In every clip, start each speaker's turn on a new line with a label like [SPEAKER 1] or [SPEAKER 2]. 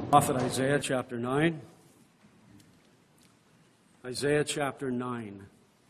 [SPEAKER 1] Prophet Isaiah chapter 9. Isaiah chapter 9.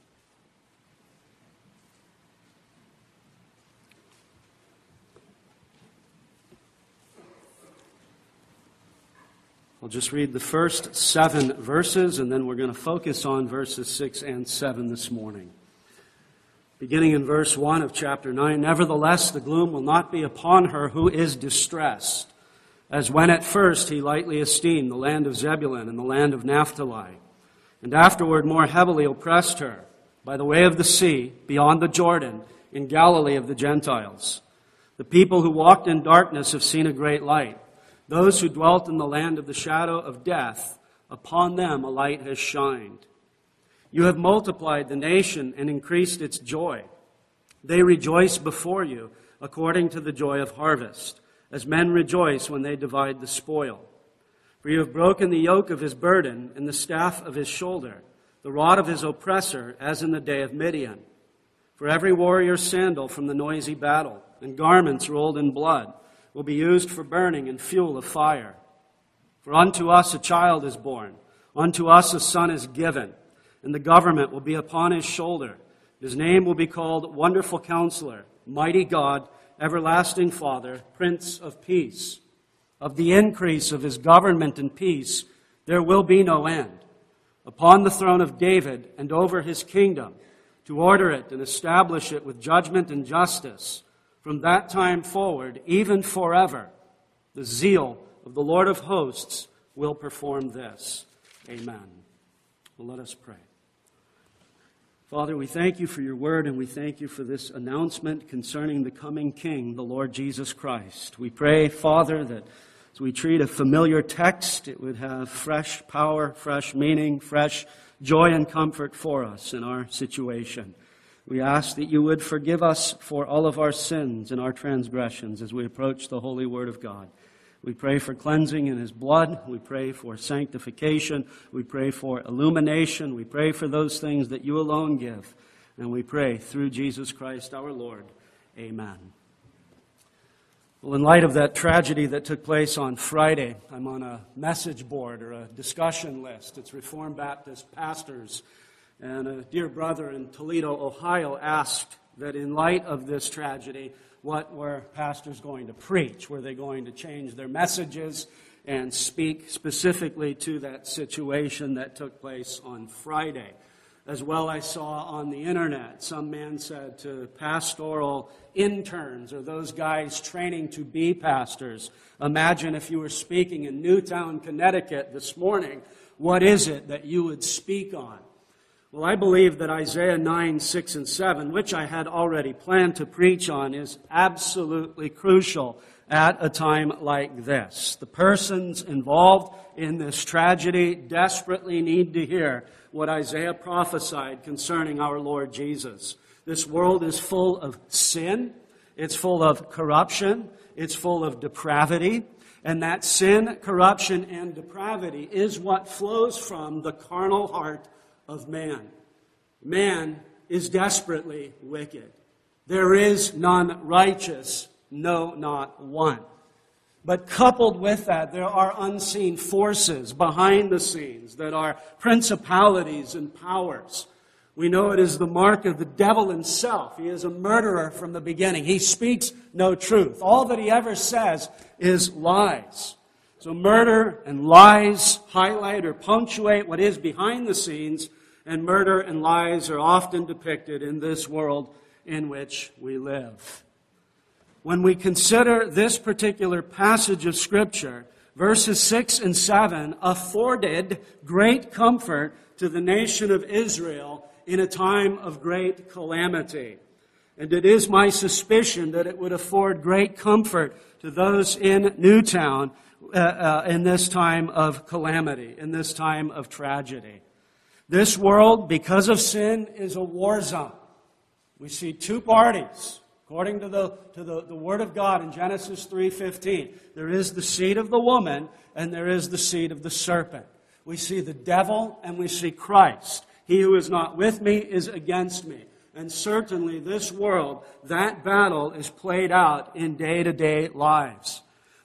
[SPEAKER 1] I'll just read the first 7 verses, and then we're going to focus on verses 6 and 7 this morning. Beginning in verse 1 of chapter 9, "Nevertheless, the gloom will not be upon her who is distressed, as when at first he lightly esteemed the land of Zebulun and the land of Naphtali, and afterward more heavily oppressed her by the way of the sea, beyond the Jordan, in Galilee of the Gentiles. The people who walked in darkness have seen a great light. Those who dwelt in the land of the shadow of death, upon them a light has shined. You have multiplied the nation and increased its joy. They rejoice before you according to the joy of harvest, as men rejoice when they divide the spoil. For you have broken the yoke of his burden and the staff of his shoulder, the rod of his oppressor, as in the day of Midian. For every warrior's sandal from the noisy battle, and garments rolled in blood, will be used for burning and fuel of fire. For unto us a child is born, unto us a son is given, and the government will be upon his shoulder. His name will be called Wonderful Counselor, Mighty God, Everlasting Father, Prince of Peace. Of the increase of his government and peace there will be no end, upon the throne of David and over his kingdom, to order it and establish it with judgment and justice. From that time forward, even forever, the zeal of the Lord of hosts will perform this." Amen. Well, let us pray. Father, we thank you for your word, and we thank you for this announcement concerning the coming King, the Lord Jesus Christ. We pray, Father, that as we treat a familiar text, it would have fresh power, fresh meaning, fresh joy and comfort for us in our situation. We ask that you would forgive us for all of our sins and our transgressions as we approach the holy word of God. We pray for cleansing in his blood. We pray for sanctification. We pray for illumination. We pray for those things that you alone give. And we pray through Jesus Christ our Lord. Amen. Well, in light of that tragedy that took place on Friday, I'm on a message board or a discussion list. It's Reformed Baptist pastors. And a dear brother in Toledo, Ohio, asked that in light of this tragedy, what were pastors going to preach? Were they going to change their messages and speak specifically to that situation that took place on Friday? As well, I saw on the internet, some man said to pastoral interns or those guys training to be pastors, imagine if you were speaking in Newtown, Connecticut this morning, what is it that you would speak on? Well, I believe that Isaiah 9, 6, and 7, which I had already planned to preach on, is absolutely crucial at a time like this. The persons involved in this tragedy desperately need to hear what Isaiah prophesied concerning our Lord Jesus. This world is full of sin, it's full of corruption, it's full of depravity, and that sin, corruption, and depravity is what flows from the carnal heart of man. Man is desperately wicked. There is none righteous, no, not one. But coupled with that, there are unseen forces behind the scenes that are principalities and powers. We know it is the mark of the devil himself. He is a murderer from the beginning. He speaks no truth. All that he ever says is lies. So murder and lies highlight or punctuate what is behind the scenes, and murder and lies are often depicted in this world in which we live. When we consider this particular passage of Scripture, verses 6 and 7 afforded great comfort to the nation of Israel in a time of great calamity. And it is my suspicion that it would afford great comfort to those in Newtown in this time of calamity, in this time of tragedy. This world, because of sin, is a war zone. We see two parties, according to the Word of God in Genesis 3:15. There is the seed of the woman, and there is the seed of the serpent. We see the devil, and we see Christ. He who is not with me is against me. And certainly this world, that battle is played out in day-to-day lives.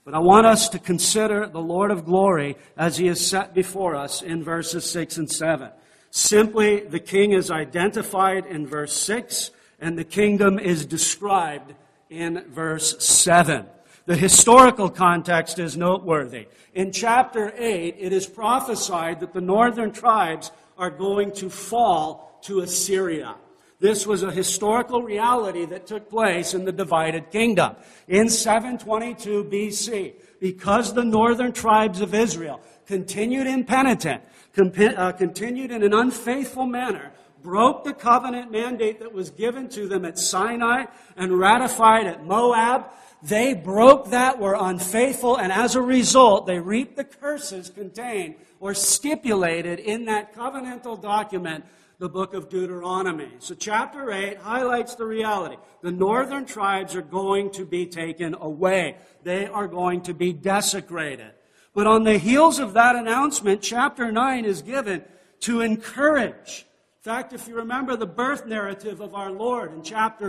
[SPEAKER 1] But I want us to consider the Lord of glory as He is set before us in verses 6 and 7. Simply, the king is identified in verse 6, and the kingdom is described in verse 7. The historical context is noteworthy. In chapter 8, it is prophesied that the northern tribes are going to fall to Assyria. This was a historical reality that took place in the divided kingdom. In 722 BC, because the northern tribes of Israel continued impenitent, continued in an unfaithful manner, broke the covenant mandate that was given to them at Sinai and ratified at Moab, they broke that, were unfaithful, and as a result, they reaped the curses contained or stipulated in that covenantal document, the book of Deuteronomy. So chapter 8 highlights the reality. The northern tribes are going to be taken away. They are going to be desecrated. But on the heels of that announcement, chapter 9 is given to encourage. In fact, if you remember the birth narrative of our Lord in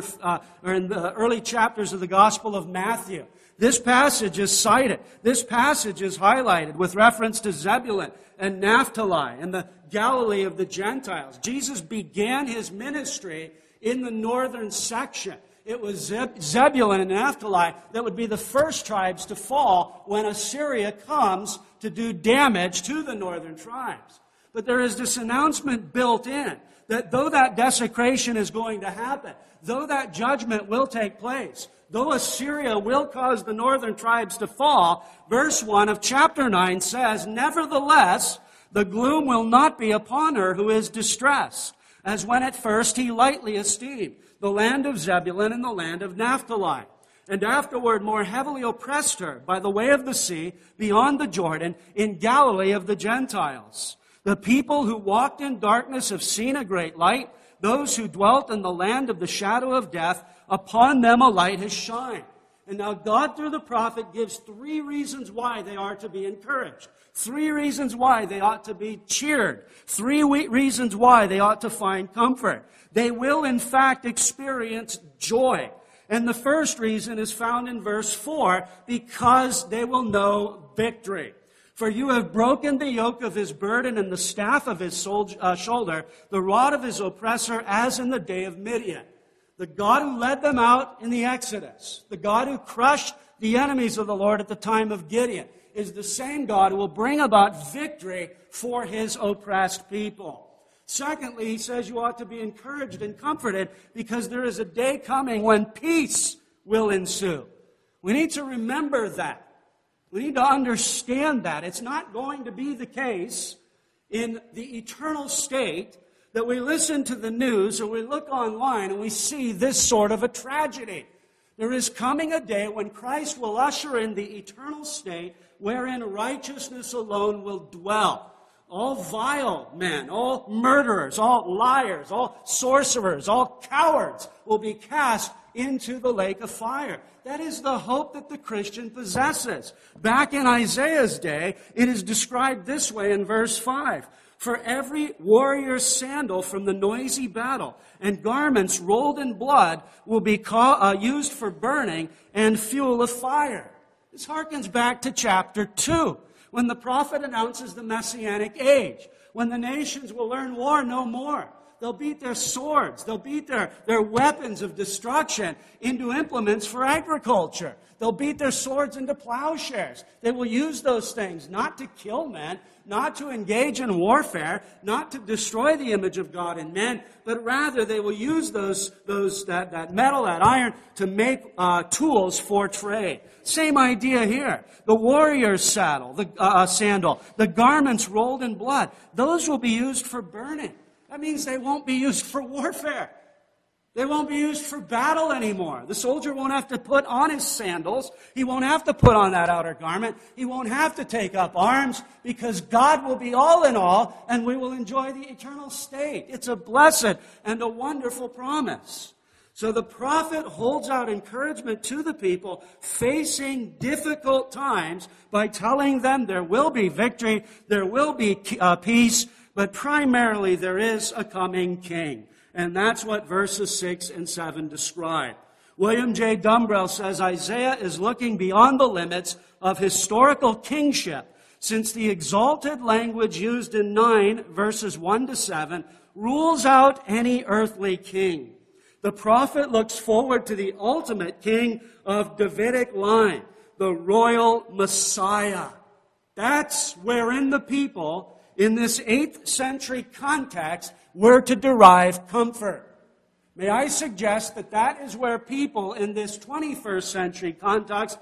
[SPEAKER 1] in the early chapters of the Gospel of Matthew, this passage is cited. This passage is highlighted with reference to Zebulun and Naphtali and the Galilee of the Gentiles. Jesus began His ministry in the northern section. It was Zebulun and Naphtali that would be the first tribes to fall when Assyria comes to do damage to the northern tribes. But there is this announcement built in that though that desecration is going to happen, though that judgment will take place, though Assyria will cause the northern tribes to fall, verse 1 of chapter 9 says, "Nevertheless, the gloom will not be upon her who is distressed, as when at first he lightly esteemed the land of Zebulun and the land of Naphtali, and afterward more heavily oppressed her by the way of the sea beyond the Jordan in Galilee of the Gentiles. The people who walked in darkness have seen a great light. Those who dwelt in the land of the shadow of death, upon them a light has shined." And now God, through the prophet, gives 3 reasons why they are to be encouraged. 3 reasons why they ought to be cheered. 3 reasons why they ought to find comfort. They will, in fact, experience joy. And the first reason is found in verse 4, because they will know victory. "For you have broken the yoke of his burden and the staff of his shoulder, the rod of his oppressor, as in the day of Midian." The God who led them out in the Exodus, the God who crushed the enemies of the Lord at the time of Gideon, is the same God who will bring about victory for His oppressed people. Secondly, he says you ought to be encouraged and comforted because there is a day coming when peace will ensue. We need to remember that. We need to understand that. It's not going to be the case in the eternal state that we listen to the news or we look online and we see this sort of a tragedy. There is coming a day when Christ will usher in the eternal state wherein righteousness alone will dwell. All vile men, all murderers, all liars, all sorcerers, all cowards will be cast into the lake of fire. That is the hope that the Christian possesses. Back in Isaiah's day, it is described this way in verse 5. "For every warrior's sandal from the noisy battle and garments rolled in blood will be used for burning and fuel of fire." This harkens back to chapter 2, when the prophet announces the Messianic age, when the nations will learn war no more. They'll beat their swords, they'll beat their weapons of destruction into implements for agriculture. They'll beat their swords into plowshares. They will use those things not to kill men, not to engage in warfare, not to destroy the image of God in men, but rather they will use that metal, that iron, to make tools for trade. Same idea here. The warrior's sandal, the garments rolled in blood, those will be used for burning. That means they won't be used for warfare. They won't be used for battle anymore. The soldier won't have to put on his sandals. He won't have to put on that outer garment. He won't have to take up arms because God will be all in all and we will enjoy the eternal state. It's a blessed and a wonderful promise. So the prophet holds out encouragement to the people facing difficult times by telling them there will be victory, there will be peace, but primarily there is a coming king. And that's what verses 6 and 7 describe. William J. Dumbrell says Isaiah is looking beyond the limits of historical kingship, since the exalted language used in 9 verses 1 to 7 rules out any earthly king. The prophet looks forward to the ultimate king of Davidic line, the royal Messiah. That's wherein the people in this 8th century context were to derive comfort. May I suggest that that is where people in this 21st century context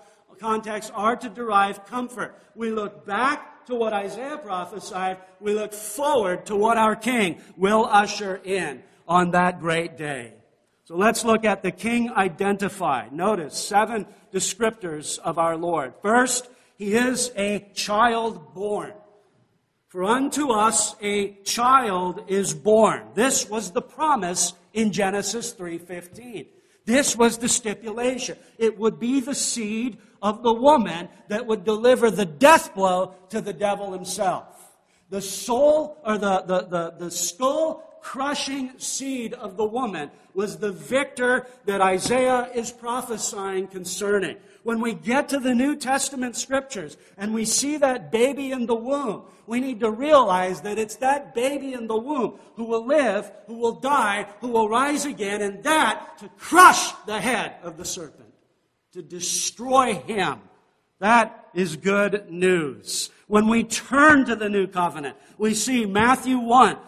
[SPEAKER 1] are to derive comfort. We look back to what Isaiah prophesied. We look forward to what our King will usher in on that great day. So let's look at the King identified. Notice 7 descriptors of our Lord. First, He is a child born. For unto us a child is born. This was the promise in Genesis 3:15. This was the stipulation. It would be the seed of the woman that would deliver the death blow to the devil himself. The soul, or the skull-crushing seed of the woman was the victor that Isaiah is prophesying concerning. When we get to the New Testament scriptures and we see that baby in the womb, we need to realize that it's that baby in the womb who will live, who will die, who will rise again, and that to crush the head of the serpent, to destroy him. That is good news. When we turn to the New Covenant, we see Matthew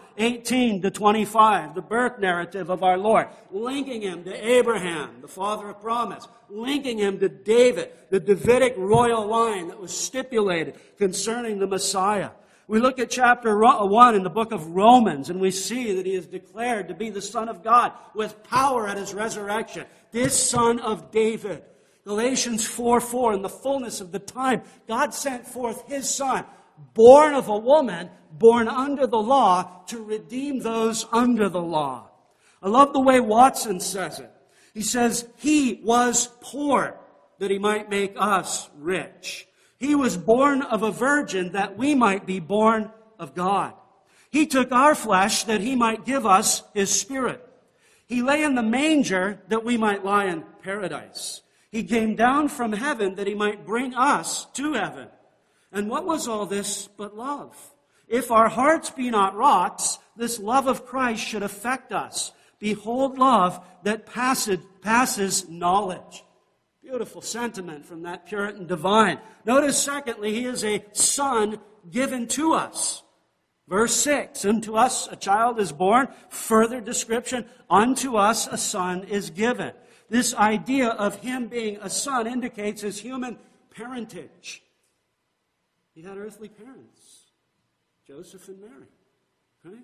[SPEAKER 1] 1:18 to 25, the birth narrative of our Lord, linking him to Abraham, the father of promise, linking him to David, the Davidic royal line that was stipulated concerning the Messiah. We look at chapter 1 in the book of Romans, and we see that he is declared to be the Son of God with power at his resurrection, this Son of David. Galatians 4:4, in the fullness of the time, God sent forth his Son, born of a woman, born under the law, to redeem those under the law. I love the way Watson says it. He says, he was poor that he might make us rich. He was born of a virgin that we might be born of God. He took our flesh that he might give us his spirit. He lay in the manger that we might lie in paradise. He came down from heaven that he might bring us to heaven. And what was all this but love? If our hearts be not rocks, this love of Christ should affect us. Behold love that passes knowledge. Beautiful sentiment from that Puritan divine. Notice, secondly, he is a son given to us. Verse 6, unto us a child is born. Further description, unto us a son is given. This idea of him being a son indicates his human parentage. He had earthly parents, Joseph and Mary. Right?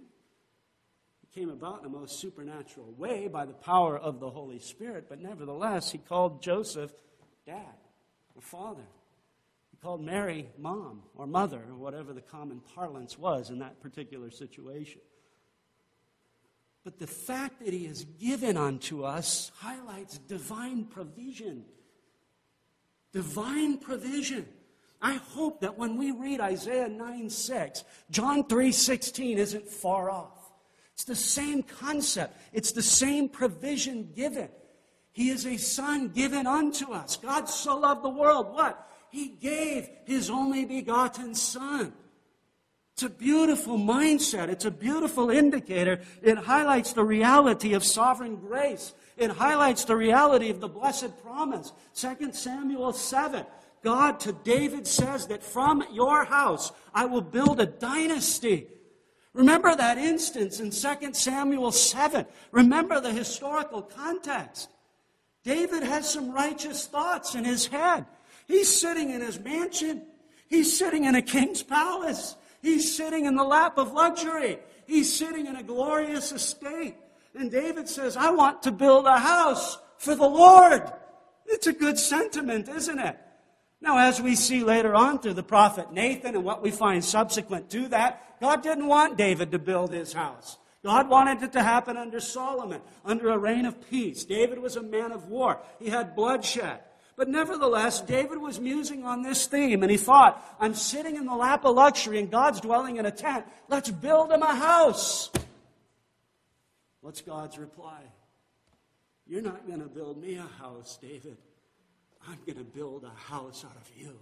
[SPEAKER 1] It came about in a most supernatural way by the power of the Holy Spirit, but nevertheless, he called Joseph dad or father. He called Mary mom or mother, or whatever the common parlance was in that particular situation. But the fact that he is given unto us highlights divine provision. Divine provision. I hope that when we read Isaiah 9:6, John 3:16 isn't far off. It's the same concept. It's the same provision given. He is a son given unto us. God so loved the world. What? He gave his only begotten son. It's a beautiful mindset. It's a beautiful indicator. It highlights the reality of sovereign grace. It highlights the reality of the blessed promise. 2 Samuel 7. God to David says that from your house I will build a dynasty. Remember that instance in 2 Samuel 7. Remember the historical context. David has some righteous thoughts in his head. He's sitting in his mansion. He's sitting in a king's palace. He's sitting in the lap of luxury. He's sitting in a glorious estate. And David says, I want to build a house for the Lord. It's a good sentiment, isn't it? Now, as we see later on through the prophet Nathan and what we find subsequent to that, God didn't want David to build his house. God wanted it to happen under Solomon, under a reign of peace. David was a man of war. He had bloodshed. But nevertheless, David was musing on this theme, and he thought, I'm sitting in the lap of luxury, and God's dwelling in a tent. Let's build him a house. What's God's reply? You're not going to build me a house, David. I'm going to build a house out of you.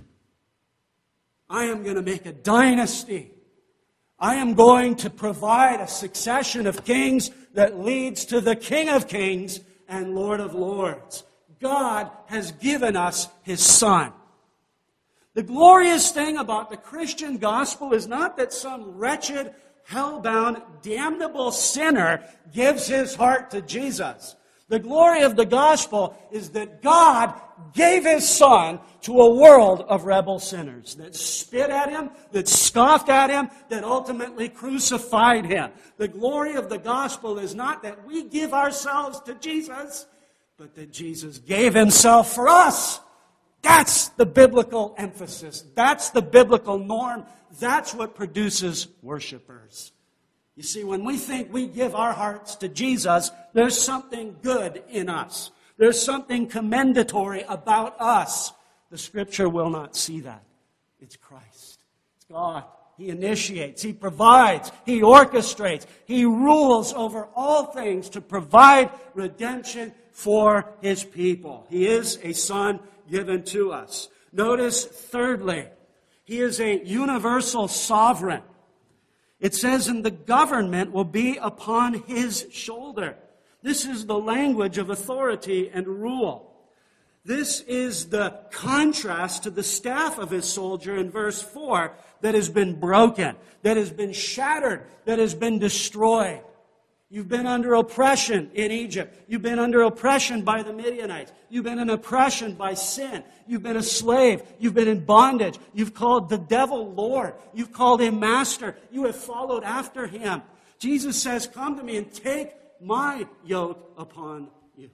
[SPEAKER 1] I am going to make a dynasty. I am going to provide a succession of kings that leads to the King of Kings and Lord of Lords. God has given us His Son. The glorious thing about the Christian gospel is not that some wretched, hell-bound, damnable sinner gives his heart to Jesus. The glory of the gospel is that God gave His Son to a world of rebel sinners that spit at Him, that scoffed at Him, that ultimately crucified Him. The glory of the gospel is not that we give ourselves to Jesus, but that Jesus gave Himself for us. That's the biblical emphasis. That's the biblical norm. That's what produces worshipers. You see, when we think we give our hearts to Jesus, there's something good in us. There's something commendatory about us. The Scripture will not see that. It's Christ. It's God. He initiates. He provides. He orchestrates. He rules over all things to provide redemption for His people. He is a Son given to us. Notice, thirdly, He is a universal sovereign. It says, and the government will be upon His shoulder. This is the language of authority and rule. This is the contrast to the staff of His soldier in verse 4 that has been broken, that has been shattered, that has been destroyed. You've been under oppression in Egypt. You've been under oppression by the Midianites. You've been in oppression by sin. You've been a slave. You've been in bondage. You've called the devil Lord. You've called Him Master. You have followed after Him. Jesus says, come to me and take my yoke upon you.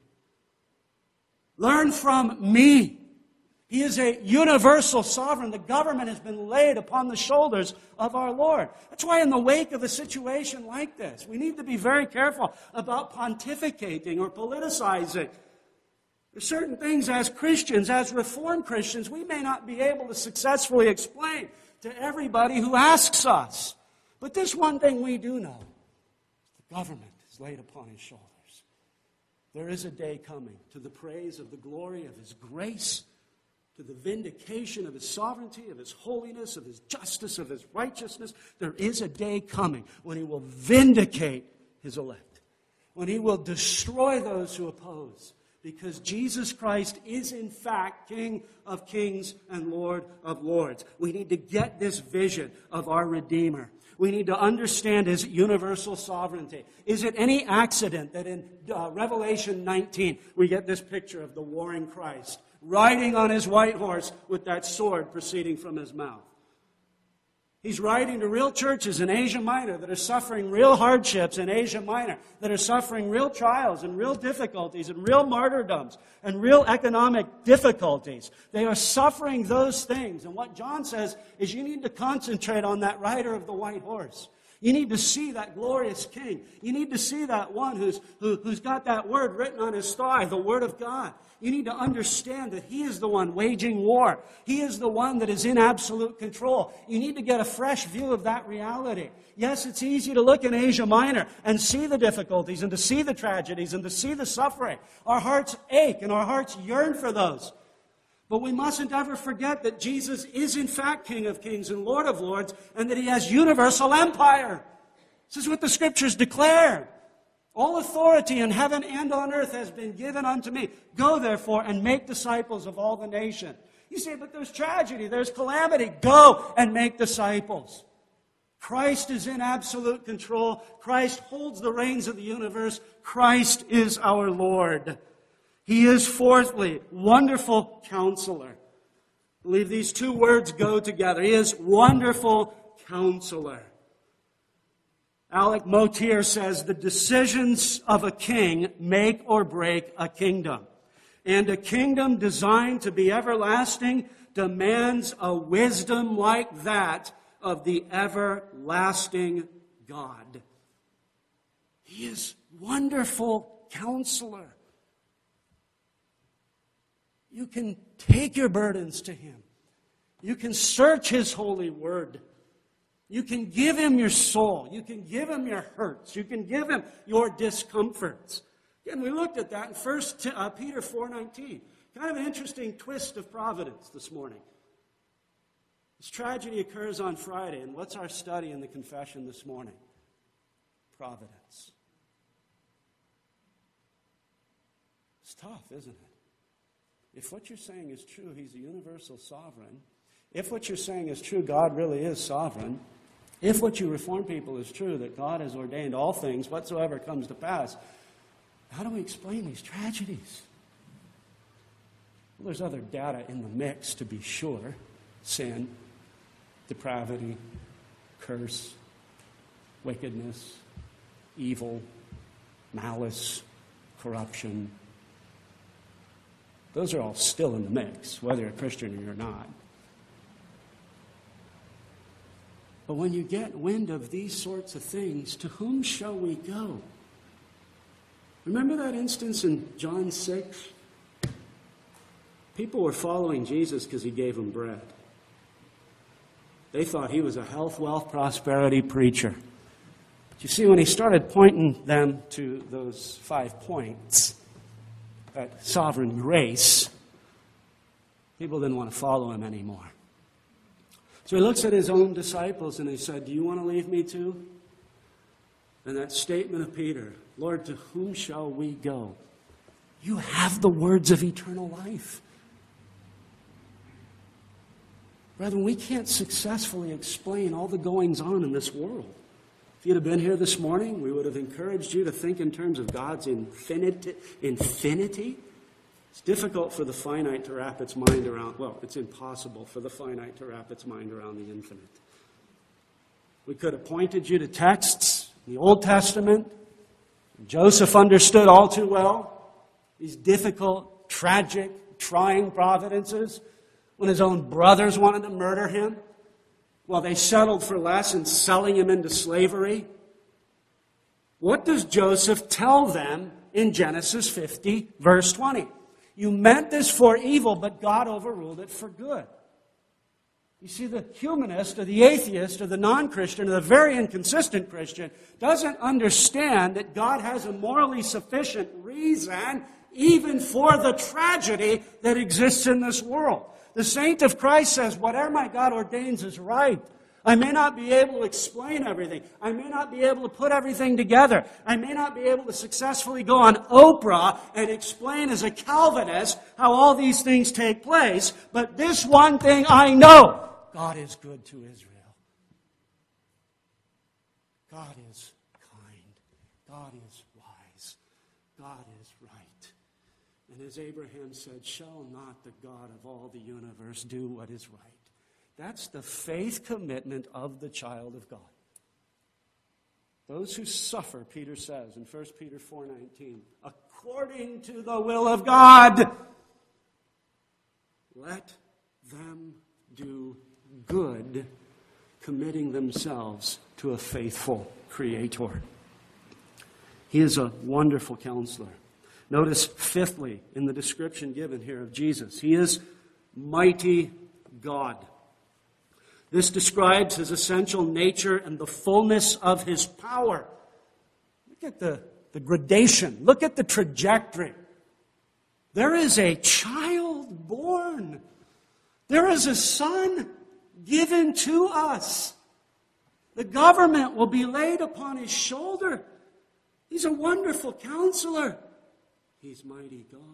[SPEAKER 1] Learn from me. He is a universal sovereign. The government has been laid upon the shoulders of our Lord. That's why in the wake of a situation like this, we need to be very careful about pontificating or politicizing. There's certain things as Christians, as Reformed Christians, we may not be able to successfully explain to everybody who asks us. But this one thing we do know. The government is laid upon His shoulders. There is a day coming to the praise of the glory of His grace, to the vindication of His sovereignty, of His holiness, of His justice, of His righteousness. There is a day coming when He will vindicate His elect, when He will destroy those who oppose, because Jesus Christ is in fact King of kings and Lord of lords. We need to get this vision of our Redeemer. We need to understand His universal sovereignty. Is it any accident that in Revelation 19 we get this picture of the warring Christ riding on His white horse with that sword proceeding from His mouth? He's writing to real churches in Asia Minor that are suffering real hardships in Asia Minor, that are suffering real trials and real difficulties and real martyrdoms and real economic difficulties. They are suffering those things. And what John says is you need to concentrate on that rider of the white horse. You need to see that glorious King. You need to see that one who's got that word written on his thigh, the Word of God. You need to understand that He is the one waging war. He is the one that is in absolute control. You need to get a fresh view of that reality. Yes, it's easy to look in Asia Minor and see the difficulties and to see the tragedies and to see the suffering. Our hearts ache and our hearts yearn for those. But we mustn't ever forget that Jesus is in fact King of kings and Lord of lords, and that He has universal empire. This is what the Scriptures declare. All authority in heaven and on earth has been given unto me. Go therefore and make disciples of all the nations. You say, but there's tragedy, there's calamity. Go and make disciples. Christ is in absolute control. Christ holds the reins of the universe. Christ is our Lord. He is, fourthly, wonderful counselor. I believe these two words go together. He is wonderful counselor. Alec Motyer says, the decisions of a king make or break a kingdom. And a kingdom designed to be everlasting demands a wisdom like that of the everlasting God. He is wonderful counselor. You can take your burdens to Him. You can search His holy word. You can give Him your soul. You can give Him your hurts. You can give Him your discomforts. Again, we looked at that in Peter 4:19. Kind of an interesting twist of providence this morning. This tragedy occurs on Friday, and what's our study in the confession this morning? Providence. It's tough, isn't it? If what you're saying is true, He's a universal sovereign. If what you're saying is true, God really is sovereign. If what you Reformed people is true, that God has ordained all things, whatsoever comes to pass, how do we explain these tragedies? Well, there's other data in the mix, to be sure. Sin, depravity, curse, wickedness, evil, malice, corruption. Those are all still in the mix, whether you're a Christian or you're not. But when you get wind of these sorts of things, to whom shall we go? Remember that instance in John 6? People were following Jesus because He gave them bread. They thought He was a health, wealth, prosperity preacher. But you see, when He started pointing them to those 5 points, that sovereign grace, people didn't want to follow Him anymore. So He looks at His own disciples and He said, do you want to leave me too? And that statement of Peter, Lord, to whom shall we go? You have the words of eternal life. Brethren, we can't successfully explain all the goings-on in this world. If you'd have been here this morning, we would have encouraged you to think in terms of God's infinity. It's difficult for the finite to wrap its mind around, well, it's impossible for the finite to wrap its mind around the infinite. We could have pointed you to texts in the Old Testament. Joseph understood all too well these difficult, tragic, trying providences when his own brothers wanted to murder him. Well, they settled for less in selling him into slavery. What does Joseph tell them in Genesis 50, verse 20? You meant this for evil, but God overruled it for good. You see, the humanist or the atheist or the non-Christian or the very inconsistent Christian doesn't understand that God has a morally sufficient reason even for the tragedy that exists in this world. The saint of Christ says, whatever my God ordains is right. I may not be able to explain everything. I may not be able to put everything together. I may not be able to successfully go on Oprah and explain as a Calvinist how all these things take place. But this one thing I know, God is good to Israel. God is kind. God is wise. God is right. And as Abraham said, shall not the God of all the universe do what is right? That's the faith commitment of the child of God. Those who suffer, Peter says in 1 Peter 4:19, according to the will of God, let them do good, committing themselves to a faithful Creator. He is a wonderful counselor. Notice, fifthly, in the description given here of Jesus, He is mighty God. This describes His essential nature and the fullness of His power. Look at the gradation. Look at the trajectory. There is a child born. There is a son given to us. The government will be laid upon His shoulder. He's a wonderful counselor. He's mighty God.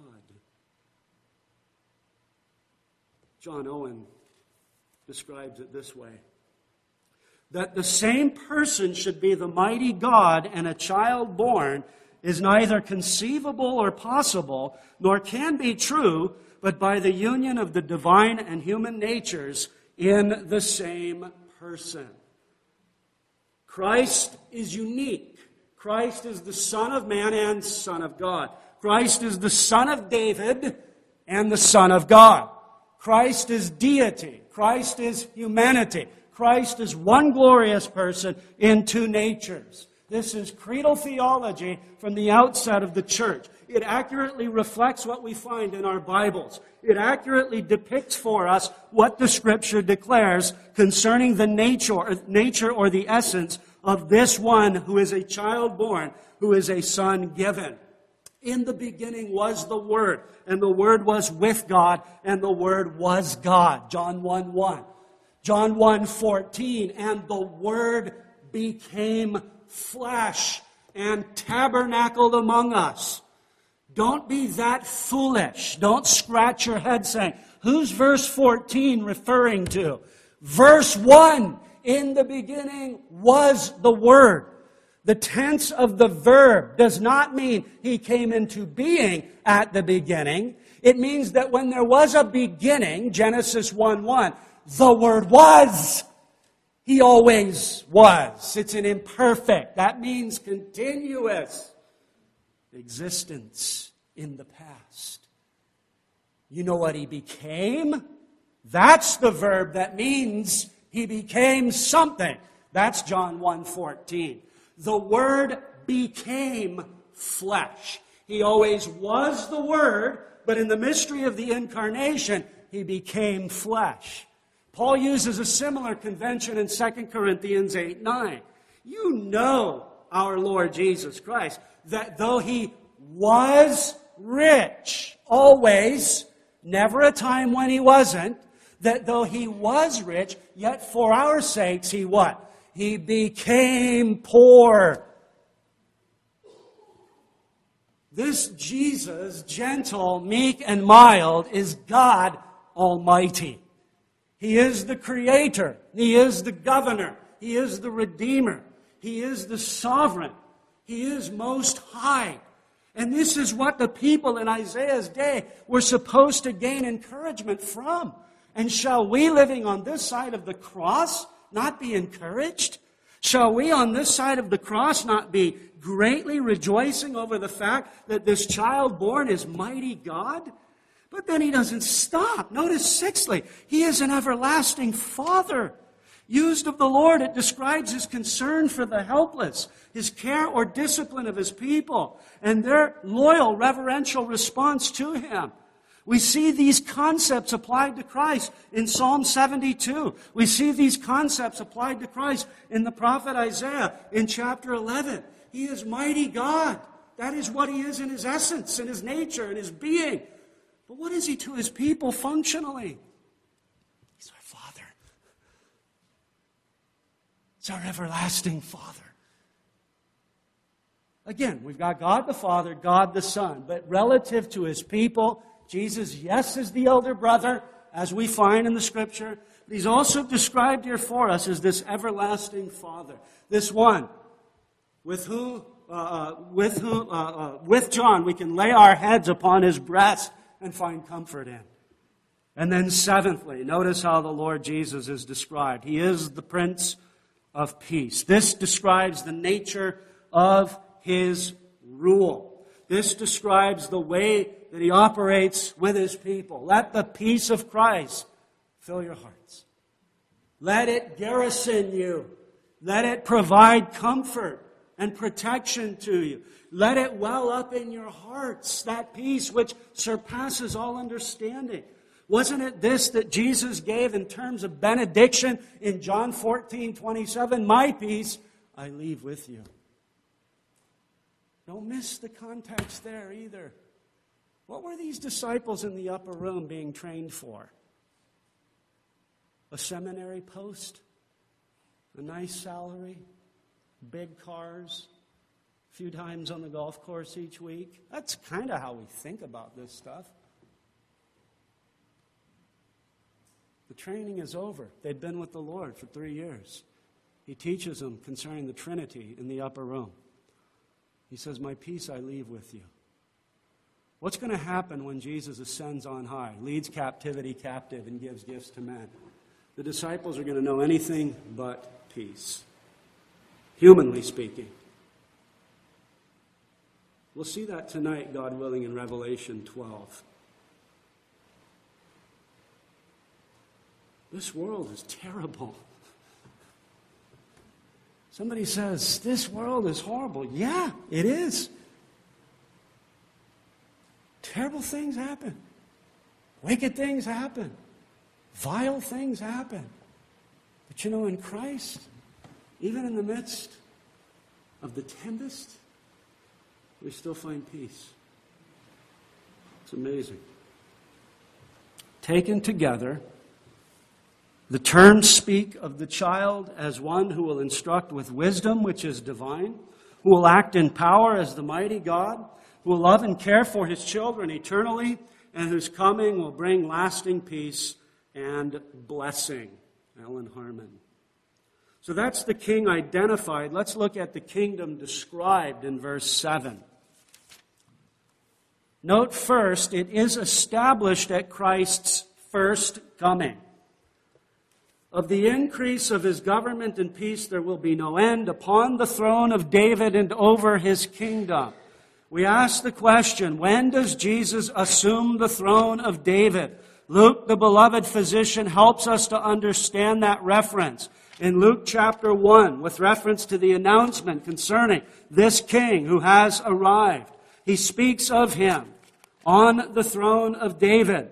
[SPEAKER 1] John Owen describes it this way: that the same person should be the mighty God and a child born is neither conceivable or possible, nor can be true, but by the union of the divine and human natures in the same person. Christ is unique. Christ is the Son of Man and Son of God. Christ is the Son of David and the Son of God. Christ is deity. Christ is humanity. Christ is one glorious person in two natures. This is creedal theology from the outset of the church. It accurately reflects what we find in our Bibles. It accurately depicts for us what the Scripture declares concerning the nature or the essence of this one who is a child born, who is a son given. In the beginning was the Word, and the Word was with God, and the Word was God. John 1:1. John 1:14, and the Word became flesh and tabernacled among us. Don't be that foolish. Don't scratch your head saying, who's verse 14 referring to? Verse 1, in the beginning was the Word. The tense of the verb does not mean he came into being at the beginning. It means that when there was a beginning, Genesis 1:1, the Word was. He always was. It's an imperfect. That means continuous existence in the past. You know what he became? That's the verb that means he became something. That's John 1:14. The Word became flesh. He always was the Word, but in the mystery of the incarnation, he became flesh. Paul uses a similar convention in 2 Corinthians 8:9. You know our Lord Jesus Christ, that though he was rich, always, never a time when he wasn't, that though he was rich, yet for our sakes he what? He became poor. This Jesus, gentle, meek, and mild, is God Almighty. He is the Creator. He is the Governor. He is the Redeemer. He is the Sovereign. He is Most High. And this is what the people in Isaiah's day were supposed to gain encouragement from. And shall we, living on this side of the cross, not be encouraged? Shall we on this side of the cross not be greatly rejoicing over the fact that this child born is mighty God? But then he doesn't stop. Notice sixthly, he is an everlasting Father. Used of the Lord, it describes his concern for the helpless, his care or discipline of his people, and their loyal, reverential response to him. We see these concepts applied to Christ in Psalm 72. We see these concepts applied to Christ in the prophet Isaiah in chapter 11. He is mighty God. That is what he is in his essence, in his nature, in his being. But what is he to his people functionally? He's our Father. He's our everlasting Father. Again, we've got God the Father, God the Son. But relative to his people, Jesus, yes, is the elder brother, as we find in the Scripture. But he's also described here for us as this everlasting Father. This one, with John, we can lay our heads upon his breast and find comfort in. And then seventhly, notice how the Lord Jesus is described. He is the Prince of Peace. This describes the nature of his rule. This describes the way that he operates with his people. Let the peace of Christ fill your hearts. Let it garrison you. Let it provide comfort and protection to you. Let it well up in your hearts, that peace which surpasses all understanding. Wasn't it this that Jesus gave in terms of benediction in John 14:27? My peace I leave with you. Don't miss the context there either. What were these disciples in the upper room being trained for? A seminary post? A nice salary? Big cars? A few times on the golf course each week? That's kind of how we think about this stuff. The training is over. They'd been with the Lord for 3 years. He teaches them concerning the Trinity in the upper room. He says, my peace I leave with you. What's going to happen when Jesus ascends on high, leads captivity captive, and gives gifts to men? The disciples are going to know anything but peace, humanly speaking. We'll see that tonight, God willing, in Revelation 12. This world is terrible. Somebody says, this world is horrible. Yeah, it is. Terrible things happen. Wicked things happen. Vile things happen. But you know, in Christ, even in the midst of the tempest, we still find peace. It's amazing. Taken together, the terms speak of the child as one who will instruct with wisdom, which is divine, who will act in power as the mighty God, who will love and care for his children eternally, and whose coming will bring lasting peace and blessing. Alan Harmon. So that's the king identified. Let's look at the kingdom described in verse 7. Note first, it is established at Christ's first coming. Of the increase of his government and peace there will be no end upon the throne of David and over his kingdom. We ask the question, when does Jesus assume the throne of David? Luke, the beloved physician, helps us to understand that reference. In Luke chapter 1, with reference to the announcement concerning this king who has arrived, he speaks of him on the throne of David.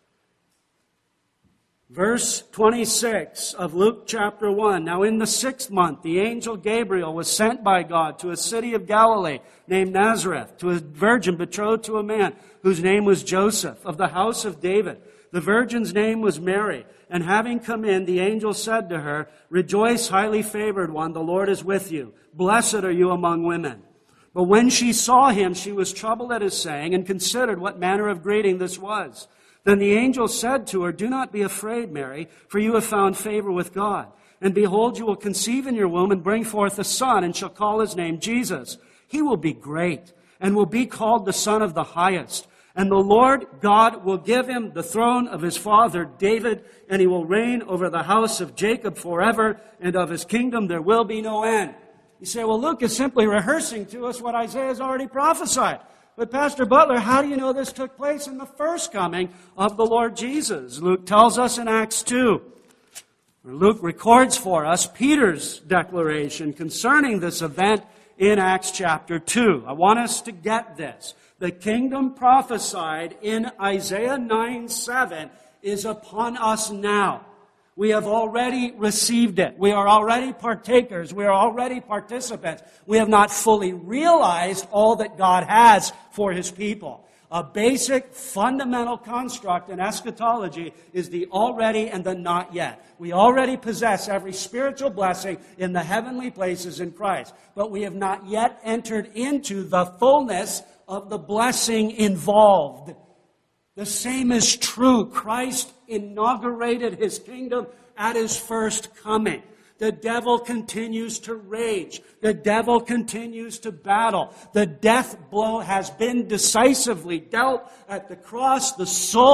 [SPEAKER 1] Verse 26 of Luke chapter 1. Now in the 6th month, the angel Gabriel was sent by God to a city of Galilee named Nazareth, to a virgin betrothed to a man whose name was Joseph, of the house of David. The virgin's name was Mary. And having come in, the angel said to her, "Rejoice, highly favored one, the Lord is with you. Blessed are you among women." But when she saw him, she was troubled at his saying, and considered what manner of greeting this was. Then the angel said to her, "Do not be afraid, Mary, for you have found favor with God. And behold, you will conceive in your womb and bring forth a son, and shall call his name Jesus. He will be great, and will be called the Son of the Highest. And the Lord God will give him the throne of his father David, and he will reign over the house of Jacob forever, and of his kingdom there will be no end." You say, well, Luke is simply rehearsing to us what Isaiah has already prophesied. But Pastor Butler, how do you know this took place in the first coming of the Lord Jesus? Luke tells us in Acts 2. Luke records for us Peter's declaration concerning this event in Acts chapter 2. I want us to get this. The kingdom prophesied in Isaiah 9:7 is upon us now. We have already received it. We are already partakers. We are already participants. We have not fully realized all that God has for his people. A basic, fundamental construct in eschatology is the already and the not yet. We already possess every spiritual blessing in the heavenly places in Christ, but we have not yet entered into the fullness of the blessing involved. The same is true. Christ inaugurated his kingdom at his first coming. The devil continues to rage. The devil continues to battle. The death blow has been decisively dealt at the cross. The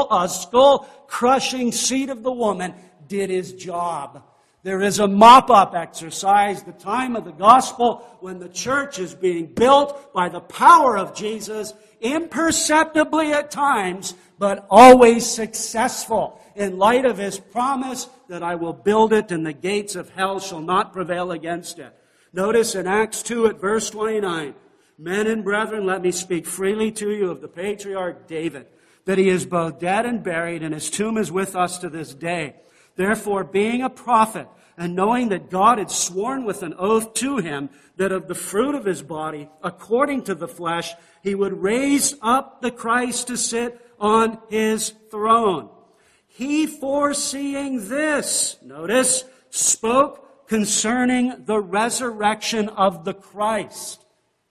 [SPEAKER 1] skull-crushing seed of the woman did his job. There is a mop-up exercise, the time of the gospel, when the church is being built by the power of Jesus, imperceptibly at times, but always successful, in light of his promise that I will build it and the gates of hell shall not prevail against it. Notice in Acts 2 at verse 29, "Men and brethren, let me speak freely to you of the patriarch David, that he is both dead and buried, and his tomb is with us to this day. Therefore, being a prophet, and knowing that God had sworn with an oath to him that of the fruit of his body, according to the flesh, he would raise up the Christ to sit on his throne. He, foreseeing this," notice, "spoke concerning the resurrection of the Christ."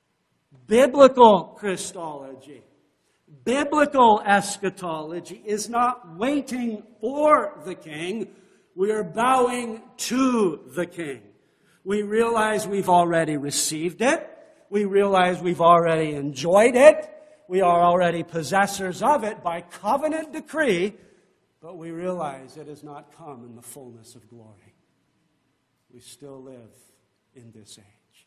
[SPEAKER 1] Biblical Christology, biblical eschatology is not waiting for the king. We are bowing to the king. We realize we've already received it. We realize we've already enjoyed it. We are already possessors of it by covenant decree, but we realize it has not come in the fullness of glory. We still live in this age.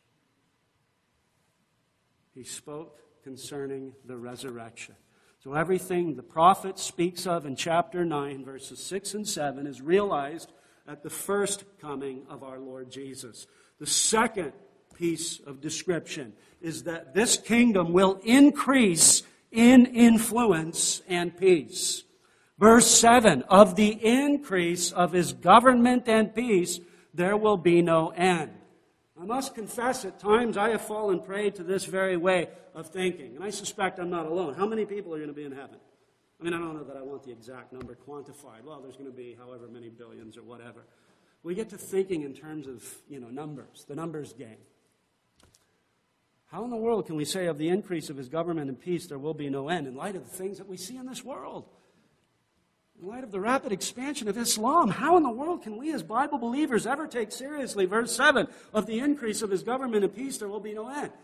[SPEAKER 1] He spoke concerning the resurrection. So everything the prophet speaks of in chapter 9, verses 6 and 7, is realized at the first coming of our Lord Jesus. The second piece of description is that this kingdom will increase in influence and peace. Verse 7, "Of the increase of his government and peace, there will be no end." I must confess, at times I have fallen prey to this very way of thinking. And I suspect I'm not alone. How many people are going to be in heaven? I mean, I don't know that I want the exact number quantified. Well, there's going to be however many billions or whatever. We get to thinking in terms of, numbers, the numbers game. How in the world can we say of the increase of his government and peace there will be no end in light of the things that we see in this world? In light of the rapid expansion of Islam, how in the world can we as Bible believers ever take seriously verse 7 of the increase of his government and peace there will be no end?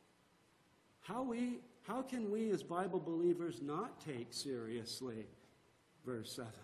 [SPEAKER 1] How can we as Bible believers not take seriously verse 7?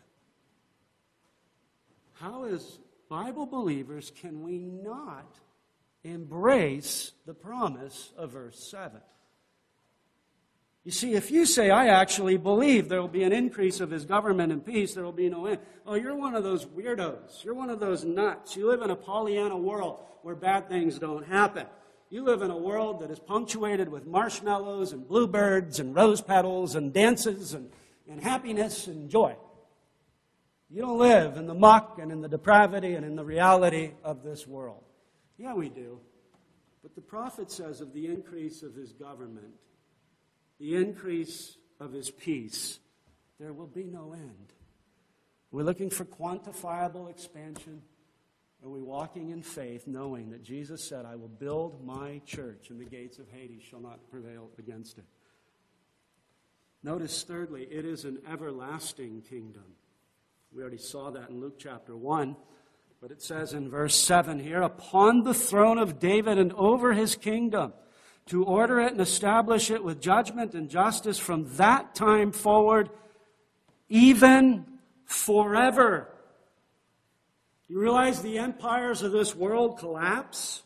[SPEAKER 1] How as Bible believers can we not embrace the promise of verse 7? You see, if you say, I actually believe there will be an increase of his government and peace, there will be no end. Oh, you're one of those weirdos. You're one of those nuts. You live in a Pollyanna world where bad things don't happen. You live in a world that is punctuated with marshmallows and bluebirds and rose petals and dances and happiness and joy. You don't live in the muck and in the depravity and in the reality of this world. Yeah, we do. But the prophet says of the increase of his government, the increase of his peace, there will be no end. We're looking for quantifiable expansion. Are we walking in faith, knowing that Jesus said, I will build my church, and the gates of Hades shall not prevail against it? Notice, thirdly, it is an everlasting kingdom. We already saw that in Luke chapter 1. But it says in verse 7 here, upon the throne of David and over his kingdom, to order it and establish it with judgment and justice from that time forward, even forever. You realize the empires of this world collapse?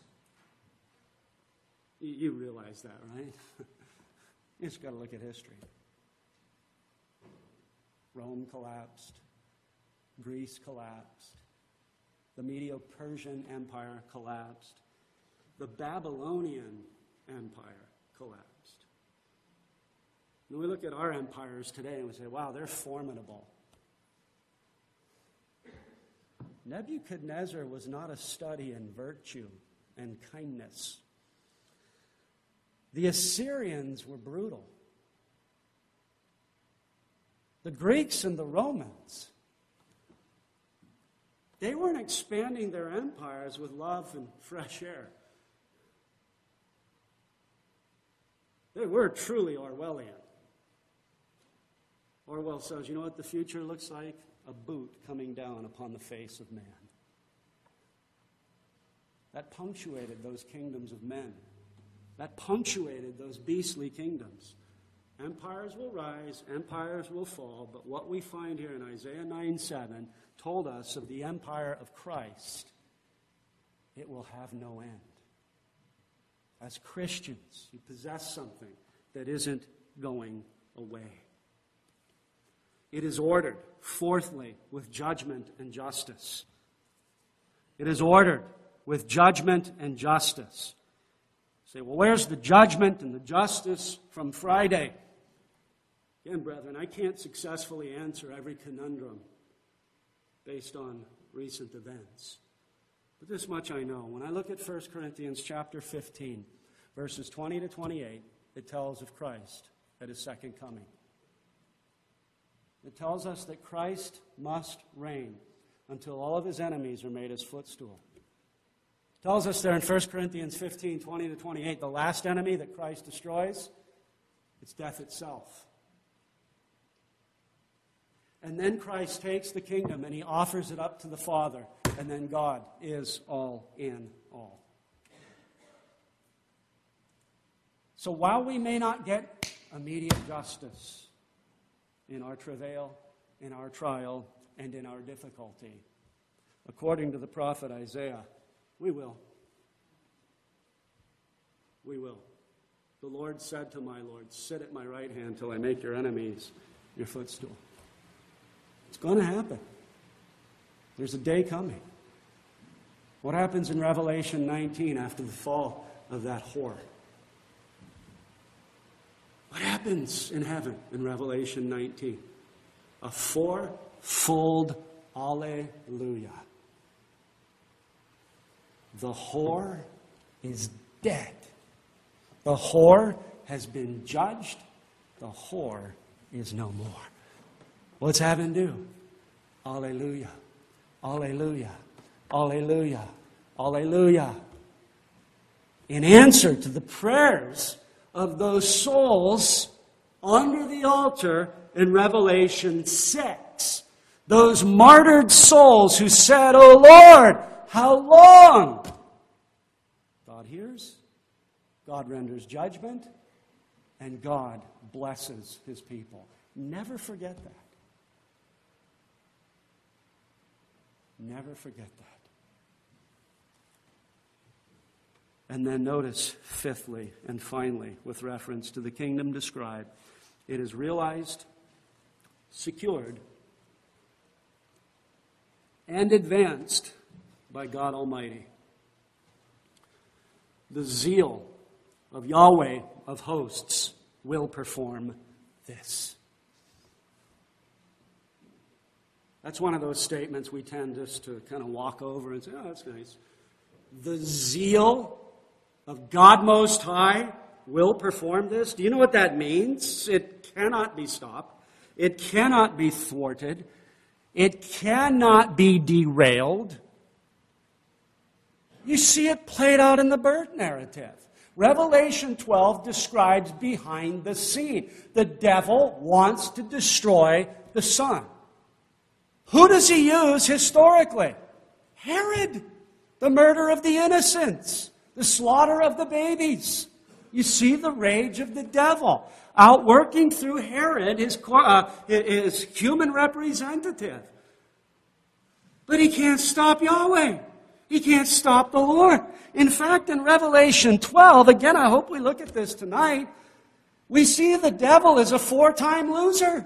[SPEAKER 1] You realize that, right? You just got to look at history. Rome collapsed. Greece collapsed. The Medo-Persian Empire collapsed. The Babylonian Empire collapsed. And we look at our empires today and we say, wow, they're formidable. Nebuchadnezzar was not a study in virtue and kindness. The Assyrians were brutal. The Greeks and the Romans, they weren't expanding their empires with love and fresh air. They were truly Orwellian. Orwell says, you know what the future looks like? A boot coming down upon the face of man. That punctuated those kingdoms of men. That punctuated those beastly kingdoms. Empires will rise, empires will fall, but what we find here in Isaiah 9:7 told us of the empire of Christ, it will have no end. As Christians, you possess something that isn't going away. It is ordered, fourthly, with judgment and justice. It is ordered with judgment and justice. You say, well, where's the judgment and the justice from Friday? Again, brethren, I can't successfully answer every conundrum based on recent events. But this much I know. When I look at 1 Corinthians chapter 15, verses 20 to 28, it tells of Christ at his second coming. It tells us that Christ must reign until all of his enemies are made his footstool. It tells us there in 1 Corinthians 15, 20 to 28, the last enemy that Christ destroys, it's death itself. And then Christ takes the kingdom and he offers it up to the Father. And then God is all in all. So while we may not get immediate justice in our travail, in our trial, and in our difficulty, according to the prophet Isaiah, we will. We will. The Lord said to my Lord, sit at my right hand till I make your enemies your footstool. It's going to happen. There's a day coming. What happens in Revelation 19 after the fall of that whore? What happens in heaven in Revelation 19? A fourfold Alleluia. The whore is dead. The whore has been judged. The whore is no more. What's heaven do? Alleluia. Alleluia. Alleluia. Alleluia. In answer to the prayers of those souls under the altar in Revelation 6, those martyred souls who said, "O Lord, how long?" God hears, God renders judgment, and God blesses His people. Never forget that. Never forget that. And then notice, fifthly and finally, with reference to the kingdom described, it is realized, secured, and advanced by God Almighty. The zeal of Yahweh of hosts will perform this. That's one of those statements we tend just to kind of walk over and say, "Oh, that's nice." The zeal of God Most High will perform this. Do you know what that means? It cannot be stopped. It cannot be thwarted. It cannot be derailed. You see it played out in the birth narrative. Revelation 12 describes behind the scene. The devil wants to destroy the Son. Who does he use historically? Herod, the murder of the innocents, the slaughter of the babies. You see the rage of the devil outworking through Herod, his human representative. But he can't stop Yahweh. He can't stop the Lord. In fact, in Revelation 12, again, I hope we look at this tonight, we see the devil as a 4-time loser.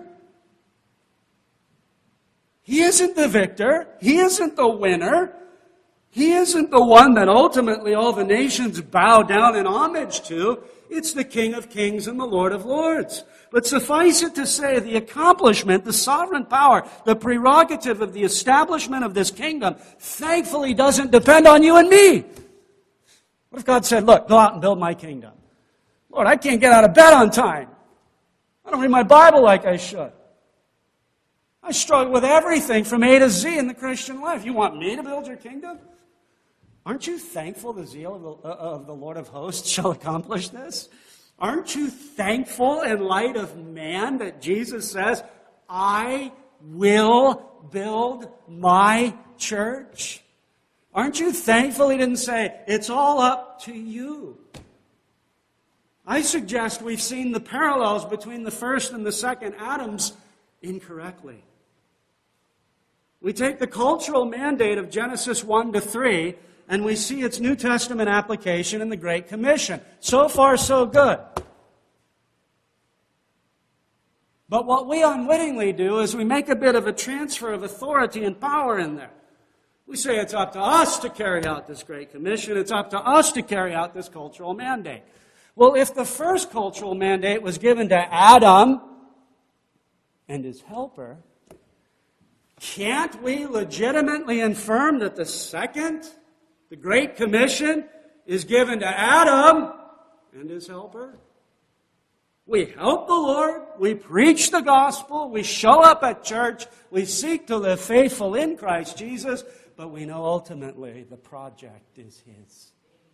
[SPEAKER 1] He isn't the victor. He isn't the winner. He isn't the one that ultimately all the nations bow down in homage to. It's the King of Kings and the Lord of Lords. But suffice it to say, the accomplishment, the sovereign power, the prerogative of the establishment of this kingdom, thankfully doesn't depend on you and me. What if God said, "Look, go out and build my kingdom"? Lord, I can't get out of bed on time. I don't read my Bible like I should. I struggle with everything from A to Z in the Christian life. You want me to build your kingdom? Aren't you thankful the zeal of the Lord of hosts shall accomplish this? Aren't you thankful in light of man that Jesus says, "I will build my church"? Aren't you thankful He didn't say, "It's all up to you"? I suggest we've seen the parallels between the first and the second Adams incorrectly. We take the cultural mandate of Genesis 1 to 3, and we see its New Testament application in the Great Commission. So far, so good. But what we unwittingly do is we make a bit of a transfer of authority and power in there. We say it's up to us to carry out this Great Commission. It's up to us to carry out this cultural mandate. Well, if the first cultural mandate was given to Adam and his helper, can't we legitimately affirm that the second, the Great Commission, is given to Adam and his helper? We help the Lord, we preach the gospel, we show up at church, we seek to live faithful in Christ Jesus, but we know ultimately the project is His.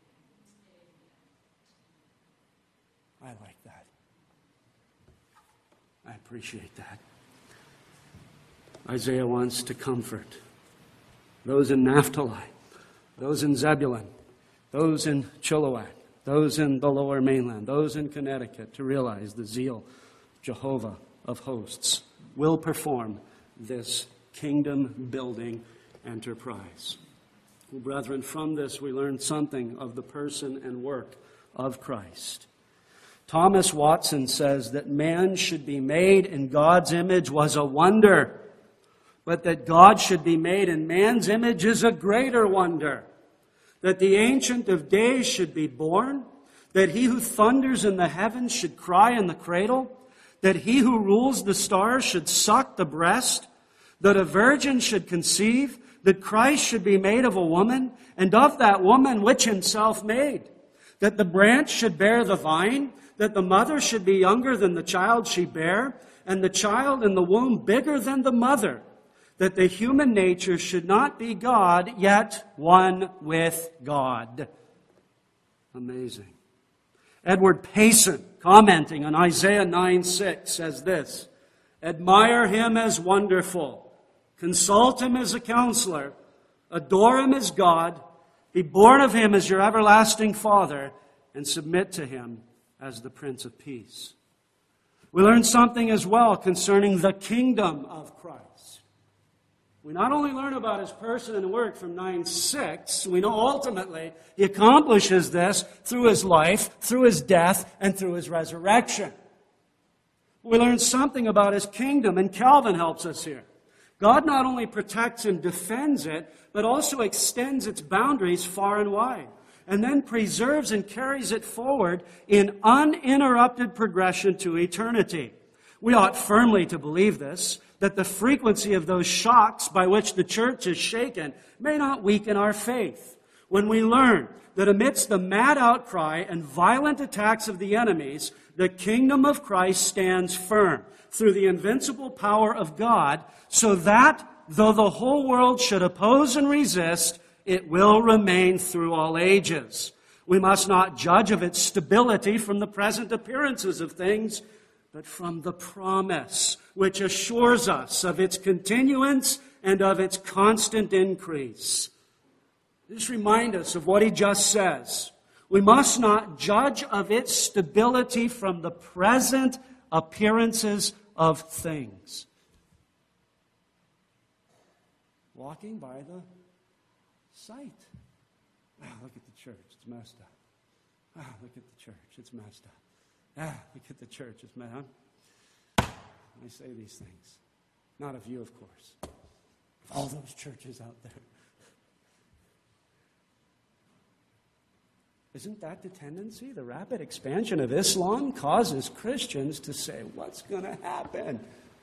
[SPEAKER 1] I like that. I appreciate that. Isaiah wants to comfort those in Naphtali, those in Zebulun, those in Chilliwack, those in the lower mainland, those in Connecticut, to realize the zeal Jehovah of hosts will perform this kingdom-building enterprise. Well, brethren, from this we learn something of the person and work of Christ. Thomas Watson says that man should be made in God's image was a wonder, but that God should be made in man's image is a greater wonder. That the Ancient of Days should be born, that He who thunders in the heavens should cry in the cradle, that He who rules the stars should suck the breast, that a virgin should conceive, that Christ should be made of a woman, and of that woman which himself made, that the branch should bear the vine, that the mother should be younger than the child she bare, and the child in the womb bigger than the mother, that the human nature should not be God, yet one with God. Amazing. Edward Payson, commenting on Isaiah 9:6, says this: admire him as wonderful, consult him as a counselor, adore him as God, be born of him as your everlasting Father, and submit to him as the Prince of Peace. We learn something as well concerning the kingdom of Christ. We not only learn about his person and work from 9:6, we know ultimately he accomplishes this through his life, through his death, and through his resurrection. We learn something about his kingdom, and Calvin helps us here. God not only protects and defends it, but also extends its boundaries far and wide, and then preserves and carries it forward in uninterrupted progression to eternity. We ought firmly to believe this, that the frequency of those shocks by which the church is shaken may not weaken our faith. When we learn that amidst the mad outcry and violent attacks of the enemies, the kingdom of Christ stands firm through the invincible power of God, so that, though the whole world should oppose and resist, it will remain through all ages. We must not judge of its stability from the present appearances of things, but from the promise which assures us of its continuance and of its constant increase. Just remind us of what he just says. We must not judge of its stability from the present appearances of things. Walking by the sight. Look at the church, it's messed up. Look at the church, it's messed up. Look at the church, it's messed up. I say these things. Not of you, of course. Of all those churches out there. Isn't that the tendency? The rapid expansion of Islam causes Christians to say, what's going to happen?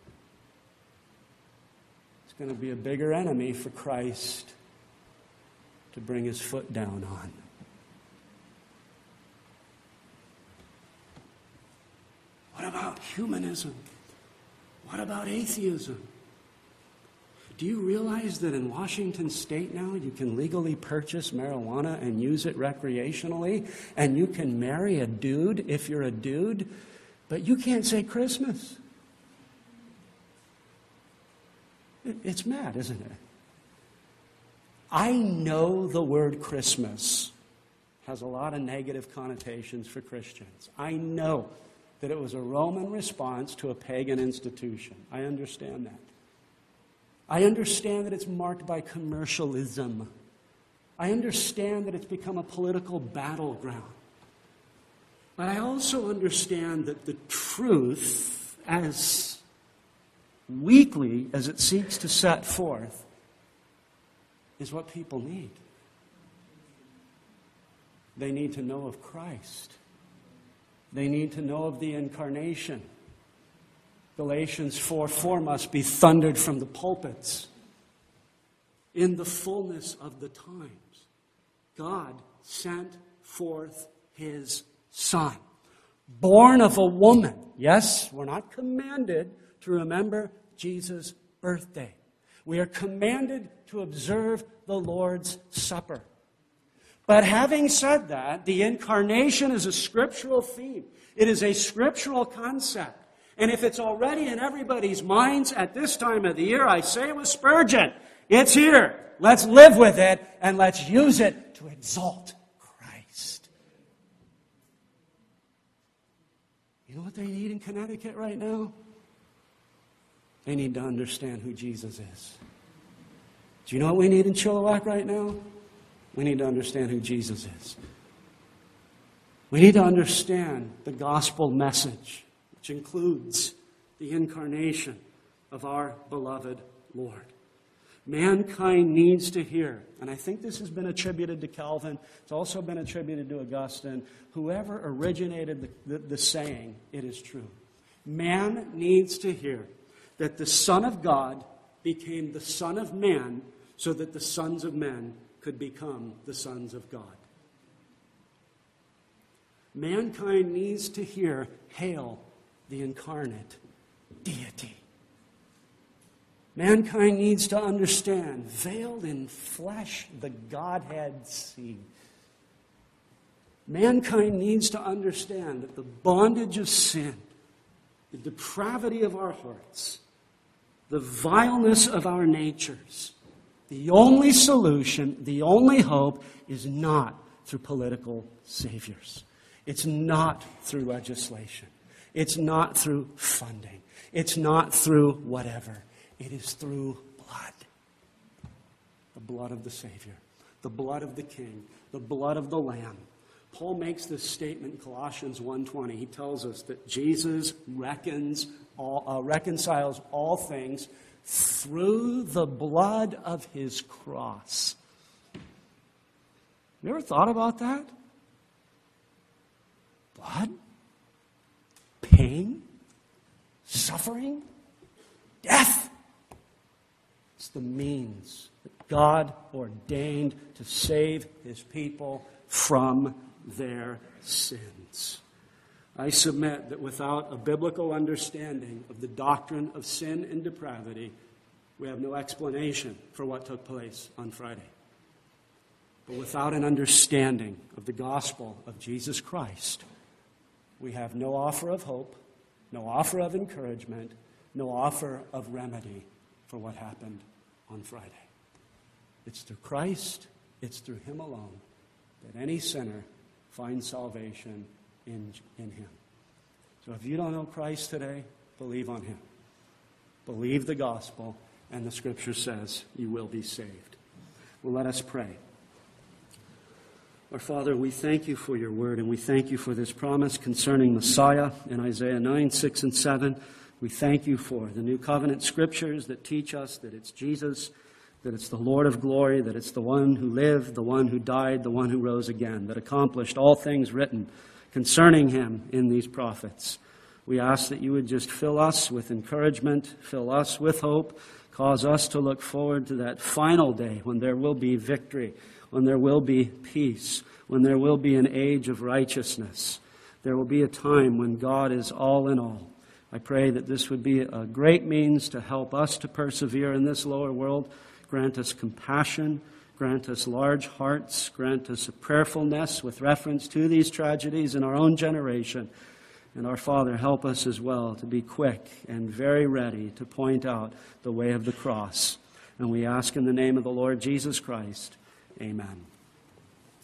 [SPEAKER 1] It's going to be a bigger enemy for Christ to bring his foot down on. What about humanism? What about atheism? Do you realize that in Washington State now you can legally purchase marijuana and use it recreationally, and you can marry a dude if you're a dude, but you can't say Christmas? It's mad, isn't it? I know the word Christmas has a lot of negative connotations for Christians. I know that it was a Roman response to a pagan institution. I understand that. I understand that it's marked by commercialism. I understand that it's become a political battleground. But I also understand that the truth, as weakly as it seeks to set forth, is what people need. They need to know of Christ. They need to know of the incarnation. Galatians 4:4 must be thundered from the pulpits. In the fullness of the times, God sent forth his Son, born of a woman. Yes, we're not commanded to remember Jesus' birthday. We are commanded to observe the Lord's Supper. But having said that, the incarnation is a scriptural theme. It is a scriptural concept. And if it's already in everybody's minds at this time of the year, I say with Spurgeon, it's here. Let's live with it, and let's use it to exalt Christ. You know what they need in Connecticut right now? They need to understand who Jesus is. Do you know what we need in Chilliwack right now? We need to understand who Jesus is. We need to understand the gospel message, which includes the incarnation of our beloved Lord. Mankind needs to hear, and I think this has been attributed to Calvin, it's also been attributed to Augustine, whoever originated the saying, it is true. Man needs to hear that the Son of God became the Son of Man so that the sons of men could become the sons of God. Mankind needs to hear, "Hail the incarnate deity." Mankind needs to understand, veiled in flesh, the Godhead seen. Mankind needs to understand that the bondage of sin, the depravity of our hearts, the vileness of our natures, the only solution, the only hope is not through political saviors. It's not through legislation. It's not through funding. It's not through whatever. It is through blood. The blood of the Savior, the blood of the King, the blood of the Lamb. Paul makes this statement in Colossians 1:20. He tells us that Jesus reconciles all things through the blood of his cross. You ever thought about that? Blood? Pain? Suffering? Death? It's the means that God ordained to save his people from their sins. I submit that without a biblical understanding of the doctrine of sin and depravity, we have no explanation for what took place on Friday. But without an understanding of the gospel of Jesus Christ, we have no offer of hope, no offer of encouragement, no offer of remedy for what happened on Friday. It's through Christ, it's through him alone, that any sinner finds salvation in him. So if you don't know Christ today, believe on him. Believe the gospel, and the scripture says you will be saved. Well, let us pray. Our Father, we thank you for your word, and we thank you for this promise concerning Messiah in Isaiah 9, 6, and 7. We thank you for the New Covenant scriptures that teach us that it's Jesus, that it's the Lord of glory, that it's the one who lived, the one who died, the one who rose again, that accomplished all things written concerning him in these prophets. We ask that you would just fill us with encouragement, fill us with hope, cause us to look forward to that final day when there will be victory, when there will be peace, when there will be an age of righteousness. There will be a time when God is all in all. I pray that this would be a great means to help us to persevere in this lower world. Grant us compassion, grant us large hearts, grant us a prayerfulness with reference to these tragedies in our own generation. And our Father, help us as well to be quick and very ready to point out the way of the cross. And we ask in the name of the Lord Jesus Christ, amen.